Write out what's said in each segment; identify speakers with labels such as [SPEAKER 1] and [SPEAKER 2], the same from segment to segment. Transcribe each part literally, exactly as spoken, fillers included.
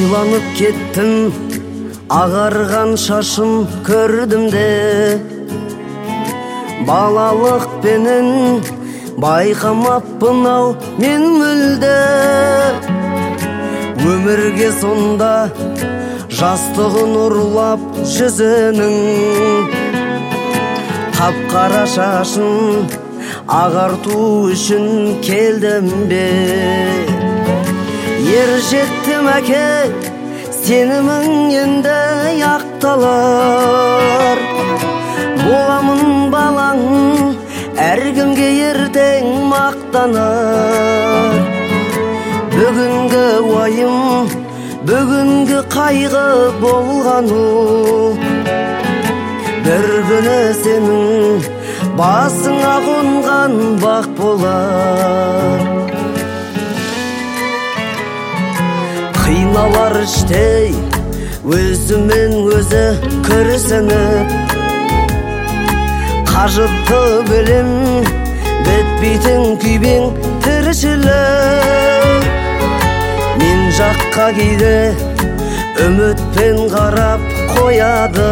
[SPEAKER 1] ойланып кеттім, ағарған шашым көрдім де, балалықпенен байқамаппын ау мен мүлде. Өмірге сонда жастығын ұрлап жүзінің, қап-қара шашын ағарту үшін келдім бе. Ер жеттім әке, сенімің енді ақталар. Боламын балаң, әркімге ертең мақтанар. Бүгінгі уайым, бүгінгі қайғы болғану, бір күні сенің басыңа қонған бақ болар. Қиналар іштей өзімен өзі күрсініп, қажытты білім бітпейтін күйбең тіршілік. Мен жаққа кейде үмітпен қарап қояды,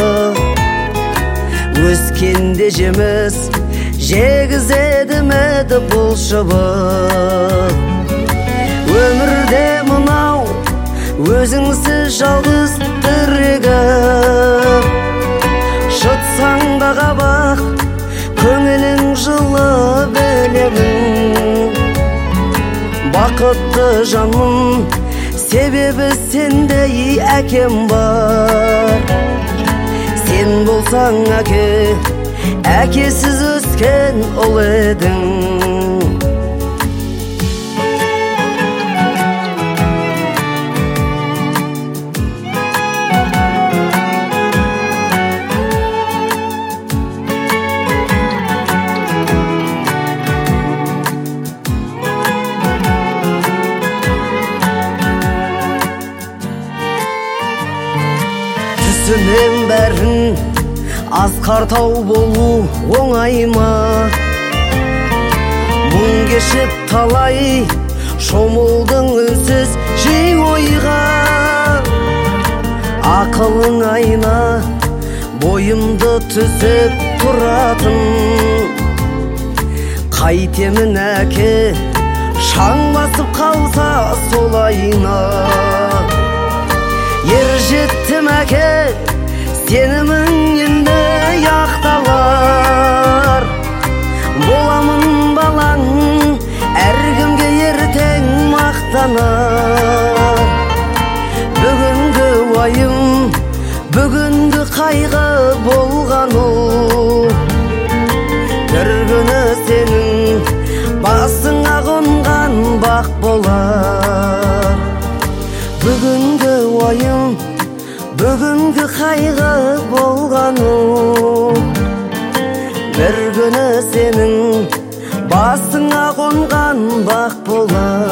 [SPEAKER 1] өскенде жеміс жегізеді меді бұл шыбық. Өмірде мынау өзіңсіз жалғыз тірегім, шытсаң да қабақ көңілің жылы білемін. Бақытты жаным, себебі сендей әкем бар. Сен болсаң әке, әкесіз өскен ұл едің. Түсінем бәрін, асқартау болу оңай ма? Мұң кешіп талай, шомылдың үнсіз жей ойға. Ақылың айна, бойымды түзеп тұратын. Қайтемін әке, шаң басып қалса сол айна. Ер жеттім әке, сенімің енді ақталар. Боламын балаң, әркімге ертең мақтанар. Бүгінгі уайым, бүгінгі қайғы болғану, бір күні сенің басыңа қонған бақ болар. Бүгінгі уайым, бүгінгі қайғы болғану, бір күні сенің басыңа қонған бақ болар.